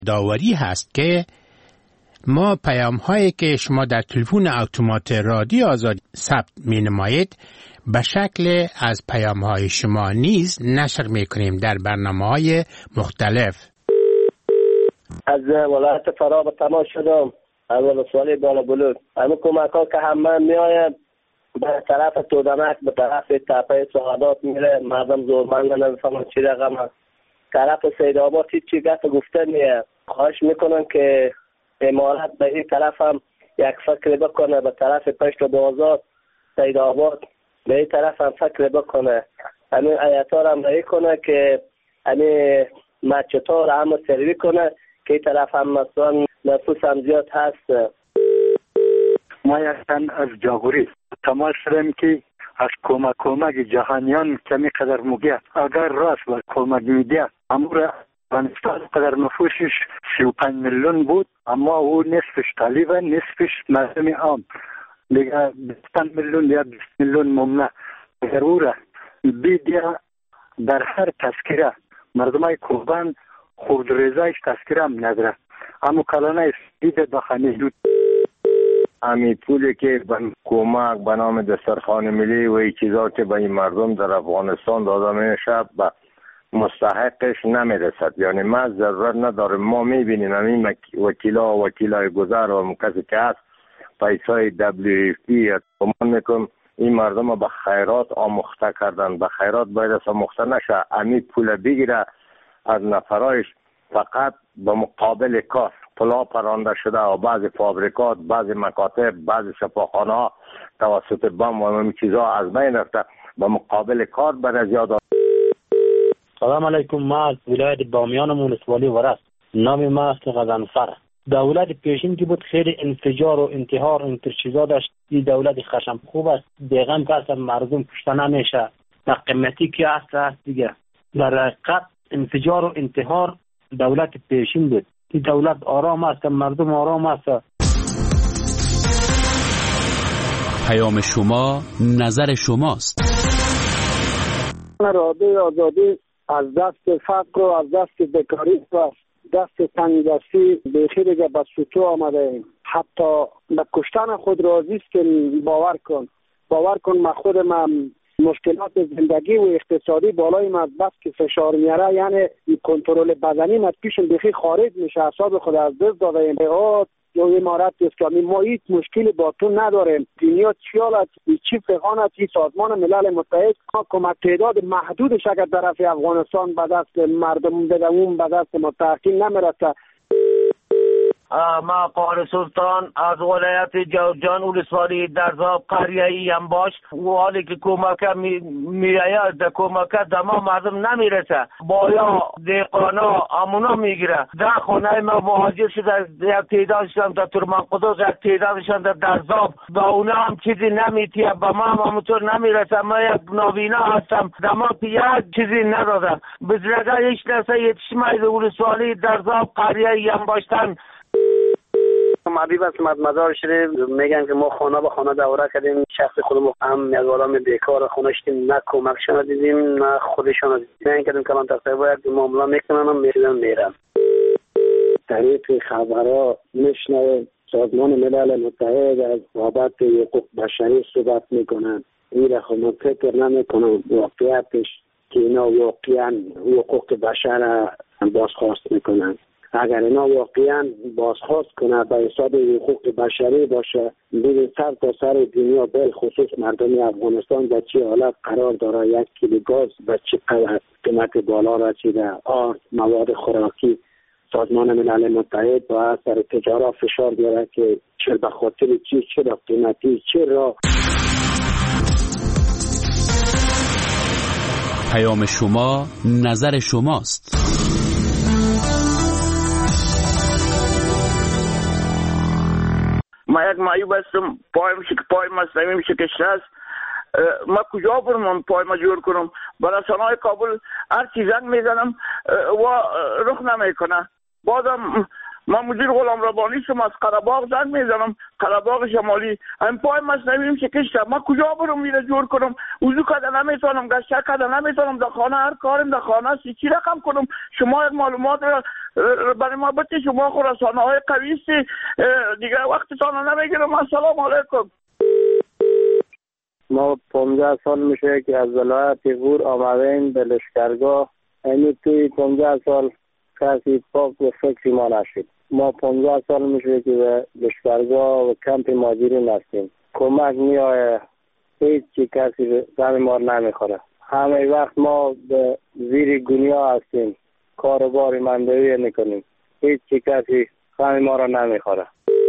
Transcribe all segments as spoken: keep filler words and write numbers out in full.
داوری هست که ما پیام هایی که شما در تلفن اتومات رادیو آزاد ثبت می نمایید به شکل از پیام های شما نیز نشر می کنیم در برنامه های مختلف. از ولایت فرا به تماس شدم، اول سوالی بالا بلود همه کمک ها که همه می آید به طرف تودمک، به طرف تپه سعادات میره، مردم زورمنده نمیفهمن چی رقم هست. طرف سید آباد هیچ چی گفت گفته نیه. خواهش میکنم که امارت به این طرف هم یک فکر بکنه، به طرف پشت و بازار سید آباد به این طرف هم فکر بکنه. همین ایتا را هم رایی کنه که همین مچتا را هم سروی کنه که این طرف هم مثلا نفوس هم زیاد هست. ما یکتن از جاغوری تماس شدیم که از کمک کمک جهانیان کمی قدر مگه اگر راست و کمک میده امور افغانستان قدر نفوسش سی و پنج میلیون بود، اما او نصفش طالب نصفش مردم عام دیگه بیست میلیون یا بیست میلیون ممنع. اگر او را بیدیا در هر تذکره مردمای کوبان خود رضایش تذکره هم نداره، اما کلانه دیده بخانه دود امی پولی که به کمک به نام دسترخوان ملی و این چیزا که به این مردم در افغانستان داده میشه به مستحقش نمیرسد. یعنی ما ضرورت نداریم، ما میبینیم همین وکیلا و وکیلای گذر و کسی که هست پیسای دبلیو اف پی اتمان میکنم این مردم به خیرات آموخته کردن، به خیرات باید از آموخته نشه. امی پول بگیره از نفرایش فقط به مقابل کار پلا پرانده شده و بعضی فابریکات، بعضی مکاتب، بعضی شفاخانه ها توسط بم و همین چیزها از بین رفته، به مقابل کار بر زیاد. سلام علیکم، ما از ولایت بامیان مونسوالی ورس، نام ما است غضنفر. دولت پیشین که بود خیلی انفجار و انتحار و انترچیزا داشت. این دولت خشم خوب است، دیگم که اصلا مردم کشته نمیشه، در قیمتی که هست هست دیگه. در حقیقت انفجار و انتحار دولت پیشین بود. این دولت آرام است، مردم آرام است. پیام شما نظر شماست. رادیو آزادی از دست فقر و از دست بیکاری و دست تنگدستی بخیر دیگه به سوتو آمده. حتی به کشتن خود راضی است که باور کن باور کن من خودم مشکلات زندگی و اقتصادی بالای من بس که فشار میاره، یعنی کنترل بدنی من پیشم بخیر خارج میشه، اعصاب خود از دست داده ایم. یا امارت اسلامی ما هیچ مشکلی با تو نداریم. دنیا چیالت چی فقانت این سازمان ملل متحد کمک تعداد محدودش اگر طرف افغانستان به دست مردم بدون به دست متحقین نمیرسه. ما قهر سلطان از ولایت جوزجان ولسوالی درزاب قریه انباش و حالی که کمک میآید در کمک دما مردم نمیرسه، بایا دیقانا امونا میگیره. در خانه ما مهاجر شده، یک تعدادشان در ترمان قدوس، یک تعدادشان در درزاب، با اونا هم چیزی نمیتیه، به ما هم همونطور نمیرسه. ما یک نابینا هستم، دما یک چیزی ندادم، بزرگه هیچ نسه یتشمه ولسوالی درزاب قریه انباشتن. حبیب اسمت مزار شریف میگن که ما خانه به خانه دوره کردیم، شخص خودمون هم یک آدم بیکار خونه شدیم، نه کمکشان دیدیم نه خودشان دیدیم. نه کردیم کلان تصویر یک معامله میکنن هم میرن میرن. طریق خبرها میشنویم سازمان ملل متحد از بابت حقوق بشری صحبت میکنن. این را خود فکر نمیکنم واقعیتش که اینا واقعا حقوق بشر بازخواست میکنن. اگر اینا واقعا بازخواست کنه به حساب حقوق بشری باشه، ببین سر تا سر دنیا بل خصوص مردم افغانستان به چه حالت قرار داره، یک کیلو گاز به چه قیمت بالا رسیده، آرد مواد خوراکی. سازمان ملل متحد با اثر تجارت فشار بیاره که چه به خاطر چی، چه را قیمتی، چه را. پیام شما نظر شماست. ما یک معیوب هستم، پایم شک پایم مصنوعی شکسته است. ما کجا برم پای ما جور کنم؟ برای رسانه‌های کابل هر چی زنگ میزنم و رخ نمیکنه. بازم من مدیر غلام ربانی شما از قره‌باغ زنگ میزنم، قره‌باغ شمالی. این پای مصنوعی میشه کشته، من کجا برم میره جور کنم؟ وضو کده نمیتونم، گشت کده نمیتونم، در خانه هر کارم در خانه است چی رقم کنم؟ شما معلومات را برای ما بده، شما خود رسانه های قوی است دیگه، وقتتان نمیگیرم. السلام علیکم. ما پانزده سال میشه که از ولایت غور آمدیم به لشکرگاه. یعنی توی پانزده سال کسی پاک و فکری ما نشد. ما پانزده سال میشه که به لشکرگاه و کمپ مهاجرین هستیم. کمک میآید، هیچ چی کسی غم ما نمیخوره. همه وقت ما به زیر گنیا هستیم، کاروباری مندوی نکنیم، هیچ چی کسی غم ما را نمیخوره.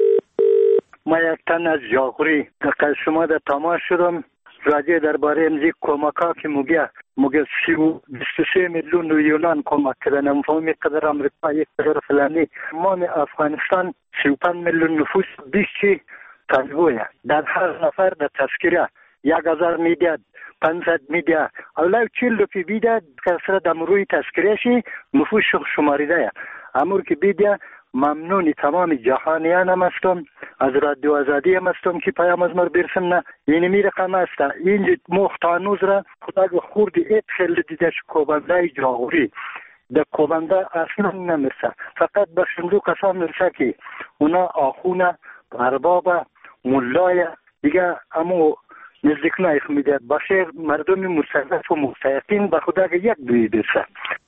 ما یک تن از جاغوری که شما در تماس شدم راجع درباره امزی کمکا که مگه مگه سی و بیست و سه میلیون یونان کمک کردن. مفهومی قدر امریکا یک قدر فلانی. ما افغانستان سی و پنج میلیون نفوس بیشتر تنبویه. در هر نفر در تذکره یک هزار میداد، پانصد میداد. اولا چهل روپی بیداد کسر دم روی تذکرهشی نفوس شماریده. امور که بیداد ممنونی تمام جهانیان هم هستم، از رادیو آزادی هم هستم که پیام از مر برسم. نه یعنی می رقم هست اینجا مختانوز را خدا خوردی ایت خیلی دیده چه کوبنده جاغوری در کوبنده اصلا نمیرسه، فقط به شندو کسان میرسه که اونا آخونه اربابه ملای دیگه امو نزدیک نایخ میده. باشه مردم مستضعف و مستحقین به خدا یک دوی برسه.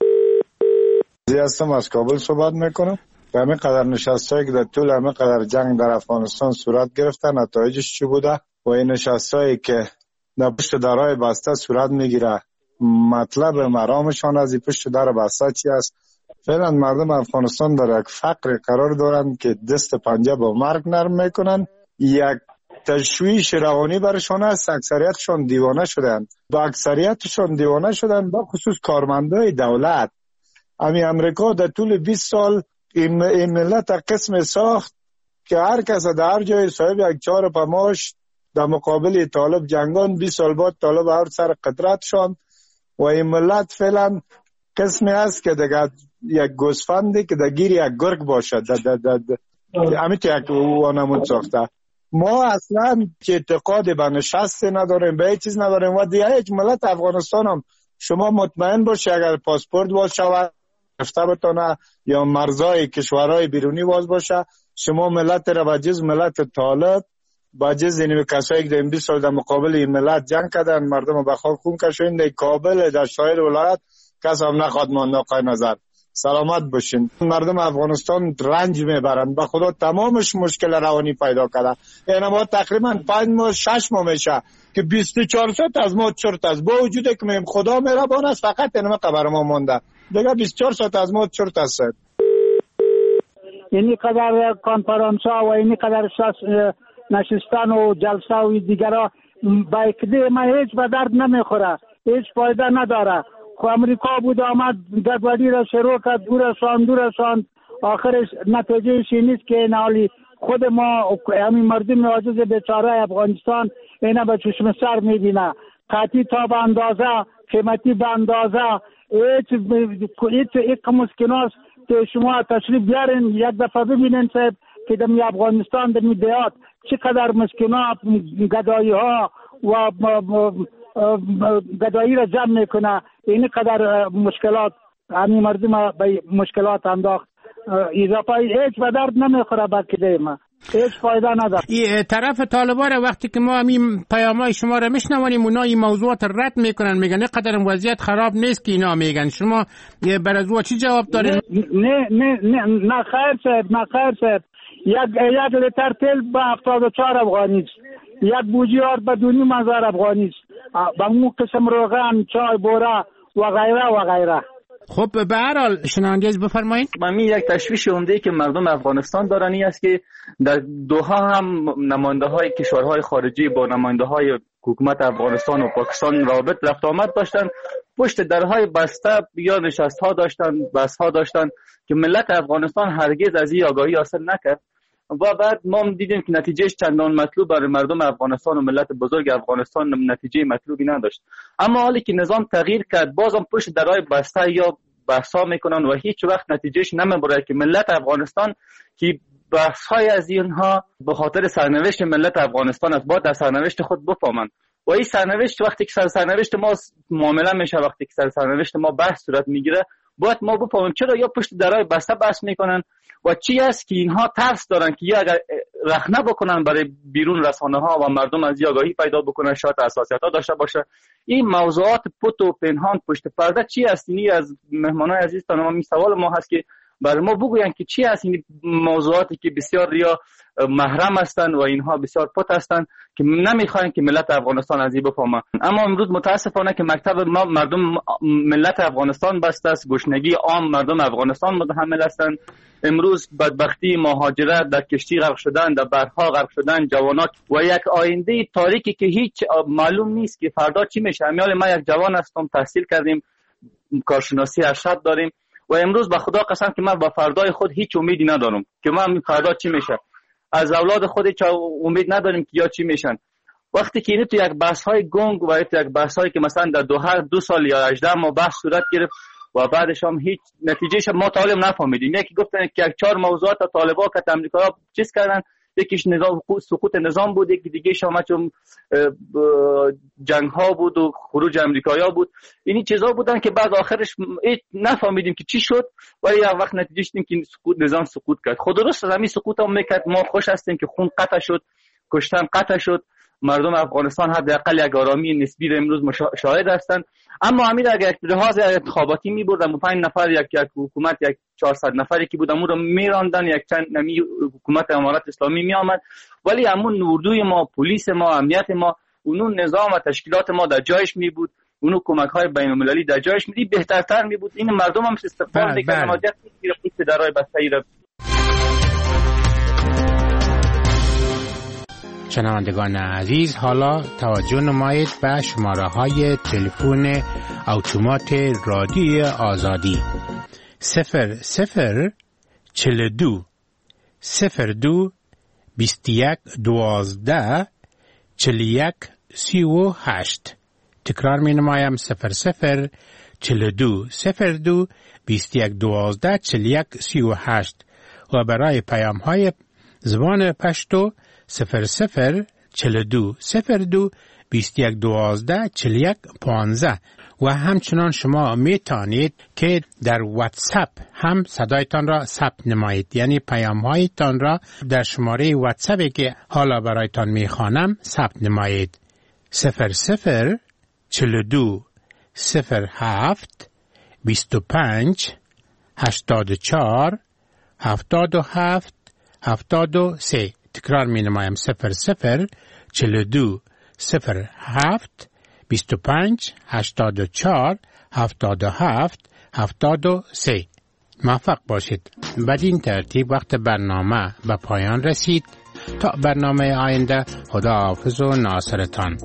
زی هستم از کابل صحبت میکنم. همه قدر نشستایی که در طول همه قدر جنگ در افغانستان صورت گرفتن نتایجش چی بوده و این نشستایی که در پشت درهای بسته صورت میگیره مطلب مرامشان از این پشت در بسته چی است؟ فعلا مردم افغانستان در یک فقر قرار دارند که دست پنجه با مرگ نرم میکنن. یک تشویش روانی برشان است. اکثریتشان دیوانه شدند، با اکثریتشان دیوانه شدند، با خصوص کارمندای دولت. امی امریکا در طول بیست سال این, این ملت قسم ساخت که هر کس در هر جای صاحب یک چهار پماش در مقابل طالب جنگان. بیست سال بعد طالب هر سر قدرت شان و این ملت فعلا قسمی است که دیگه یک گوسفندی که در گیر یک گرگ باشد همیت یک وانمود ساخته. ما اصلا که اعتقاد به نشست نداریم، به هیچ چیز نداریم و دیگه هیچ ملت افغانستان هم شما مطمئن باشی اگر پاسپورت باز شود گرفته بتانه یا مرزای کشورهای بیرونی باز باشه، شما ملت را به جز ملت طالب با جز اینوی کسایی که در این بیست سال در مقابل این ملت جنگ کردن، مردم به خاک خون کشیدن، در کابل در شایر ولایت کس هم نخواد مانده آقای نظر. سلامت باشین. مردم افغانستان رنج میبرن، به خدا تمامش مشکل روانی پیدا کرده. یعنی ما تقریبا پنج ماه شش ماه میشه که بیست و چهار ساعت از ما چرت است، با وجودی که میم خدا مهربان است فقط اینما خبر ما مونده دیگه بیست و چهار ساعت از ما چرت است. اینی قدر کنفرانس ها و اینی قدر نشستن و جلسه و دیگرها با اکده ما هیچ به درد نمیخوره، هیچ فایده نداره. خو امریکا بود آمد گدوادی را شروع کرد، دو رسان دو رسان آخرش نتیجهش نیست که نالی خود ما همین مردم عاجز بیچاره افغانستان اینا به چشم سر میبینه. قطعی تا به اندازه، قیمتی به اندازه، هیچ هیچ مسکناست که شما تشریف بیارین یک دفعه ببینین صاحب که در افغانستان در میدهات چقدر مسکنات گدایی ها و گدایی را جمع میکنه. این قدر مشکلات همین مردم به مشکلات انداخت. اضافه هیچ به درد نمیخوره بکده ما، هیچ فایده نداره. این طرف طالبان وقتی که ما همین پیامای شما را میشنوانیم اونا این موضوعات رد میکنن، میگن نه قدر وضعیت خراب نیست که اینا میگن. شما بر از چی جواب دارین؟ نه نه نه نه خیر صاحب، نه خیر صاحب. یک یک لیتر تیل به هفتاد و چهار افغانی است، یک بوجی آرد به دو نیم هزار افغانی است، به اون قسم روغن، چای، بوره و غیره و غیره. خب به هر حال شنوندگان بفرمایید. من یک تشویش عمده که مردم افغانستان دارن این است که در دوحه هم نماینده های کشورهای خارجی با نماینده های حکومت افغانستان و پاکستان رابط رفت آمد داشتن، پشت درهای بسته یا نشست ها داشتن، بحث ها داشتن که ملت افغانستان هرگز از این آگاهی حاصل نکرد و بعد ما دیدیم که نتیجهش چندان مطلوب برای مردم افغانستان و ملت بزرگ افغانستان نتیجه مطلوبی نداشت. اما حالی که نظام تغییر کرد بازم پشت درهای بسته یا بحثا میکنن و هیچ وقت نتیجهش نمیبره که ملت افغانستان که بحث‌های از اینها به خاطر سرنوشت ملت افغانستان است، باید در سرنوشت خود بفهمند و این سرنوشت وقتی که سر سرنوشت ما معامله میشه، وقتی که سر سرنوشت ما بحث صورت میگیره، باید ما بفهمیم چرا یا پشت درای بسته بحث میکنن و چی است که اینها ترس دارن که یا اگر رخنه بکنن برای بیرون رسانه ها و مردم از آگاهی پیدا بکنن، شاید حساسیت ها داشته باشه. این موضوعات پت و پنهان پشت پرده چی است؟ اینی از مهمانای عزیز تا ما سوال ما هست که برای ما بگوین که چی است این موضوعاتی که بسیار ریا محرم هستند و اینها بسیار پت هستند که نمیخواین که ملت افغانستان از این بفهمه. اما امروز متاسفانه که مکتب ما مردم ملت افغانستان بسته است، گشنگی عام مردم افغانستان متحمل هستند. امروز بدبختی، مهاجرت، در کشتی غرق شدن، در برها غرق شدن جوانات و یک آینده تاریکی که هیچ معلوم نیست که فردا چی میشه. امیال ما یک جوان هستم، تحصیل کردیم، کارشناسی ارشد داریم و امروز به خدا قسم که من با فردای خود هیچ امیدی ندارم که من فردا چی میشه. از اولاد خود هیچ امید نداریم که یا چی میشن. وقتی که اینو تو یک بحث‌های گنگ و تو یک بحث‌هایی که مثلا در دو هر دو سال یا هجده ماه بحث صورت گرفت و بعدش هم هیچ نتیجهش ما طالب نفهمیدیم. یکی گفتن که یک چهار موضوعات طالبا که امریکا چیز کردن، یکیش نظام سقوط نظام بود، یکی دیگه شما چون جنگ ها بود و خروج امریکایا بود. اینی چیزا بودن که بعد آخرش نفهمیدیم که چی شد ولی یک وقت نتیجهش این که سقوط نظام سقوط کرد. خود درست همین سقوط هم میکرد. ما خوش هستیم که خون قطع شد، کشتن قطع شد، مردم افغانستان حداقل یک آرامی نسبی رو امروز شاهد هستند. اما همین اگر یک لحاظ انتخاباتی می‌بردن و پنج نفر یک یک حکومت یک چهارصد نفری که بود امون رو میراندن، یک چند نمی حکومت امارت اسلامی میآمد، ولی همون اردوی ما، پلیس ما، امنیت ما، اون نظام و تشکیلات ما در جایش می بود، اون کمک‌های بین‌المللی در جایش می بود، بهترتر می بود. این مردم هم استقبال می‌کردن، حاجت نیست که درای بسته‌ای را. شنوندگان عزیز، حالا توجه نمایید به شماره های تلفن اتومات رادیو آزادی صفر صفر چهل و دو صفر دو بیست و یک دوازده چهل و یک سی و هشت. تکرار می نمایم صفر صفر چهل و دو صفر دو بیست و یک دوازده چهل و یک سی و هشت و برای پیام های زبان پشتو صفر صفر چهل و دو صفر دو بیست و یک دوازده چهل و یک پانزده. و همچنان شما می توانید که در واتساپ هم صدایتان را ثبت نمایید، یعنی پیام هایتان را در شماره واتساپی که حالا برایتان می خوانم ثبت نمایید. صفر صفر چهل و دو صفر هفت بیست و پنج هشتاد و چهار هفتاد و هفت هفتاد و سه. تکرار می نمایم صفر صفر چهل و دو صفر هفت بیست و پنج هشتاد و چهار هفتاد و هفت هفتاد و سه. موفق باشید. بدین ترتیب وقت برنامه به پایان رسید. تا برنامه آینده، خدا حافظ و ناصرتان.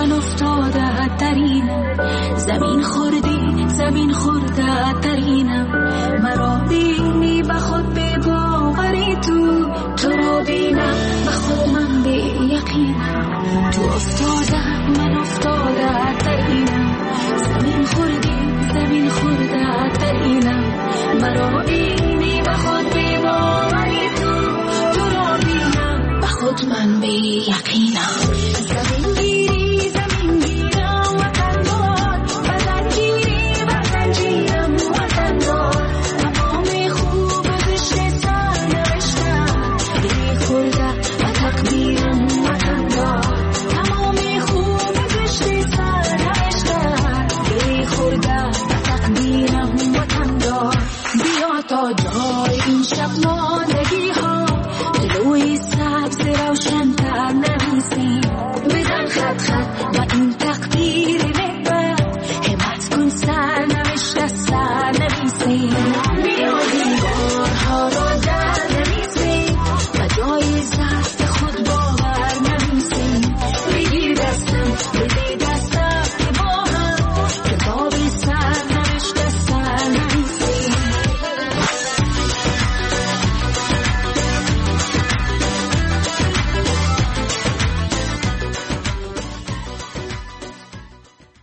زمین خورده زمین خورده ترینم